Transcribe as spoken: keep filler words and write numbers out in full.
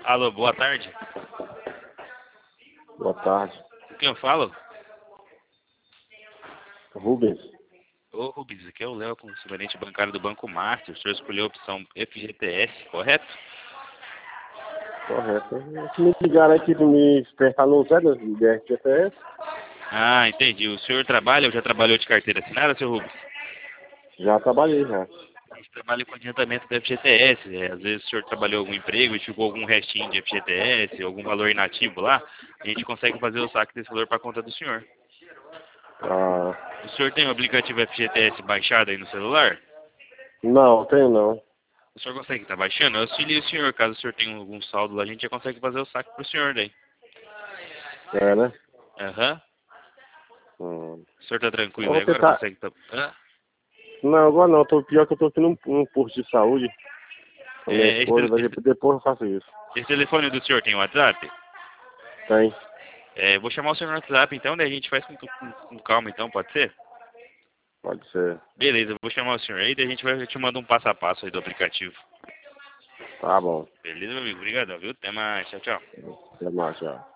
Alô, boa tarde. Boa tarde. Com quem eu falo? Rubens. Ô, Rubens, aqui é o Léo, como superintendente bancário do Banco Master. O senhor escolheu a opção F G T S, correto? Correto. Se me ligaram aqui para me despertar no zero do F G T S. Ah, entendi. O senhor trabalha ou já trabalhou de carteira assinada, seu Rubens? Já trabalhei já. A gente trabalha com adiantamento do F G T S. É, às vezes o senhor trabalhou algum emprego e ficou algum restinho de F G T S, algum valor inativo lá, a gente consegue fazer o saque desse valor para conta do senhor. Ah, O senhor tem o aplicativo F G T S baixado aí no celular? não, tenho não. O senhor consegue estar baixando? Eu auxilio o senhor. Caso o senhor tenha algum saldo lá, a gente já consegue fazer o saque pro senhor daí. É, né? Aham. Hum. O senhor tá Eu tranquilo vou aí agora? tentar. Consegue tá... Hã? Não, agora não. Tô, pior que eu tô aqui num, num posto de saúde com a minha É, esse, esposa. tele- Daqui, esse, depois eu faço isso. esse telefone do senhor tem WhatsApp? Tem. É, vou chamar o senhor no WhatsApp então, daí a gente faz com, com, com calma então, pode ser? Pode ser. Beleza, eu vou chamar o senhor aí, daí a gente vai eu te manda um passo a passo aí do aplicativo. Tá bom. Beleza, meu amigo? Obrigadão, viu? Até mais. Tchau, tchau. Até mais, tchau.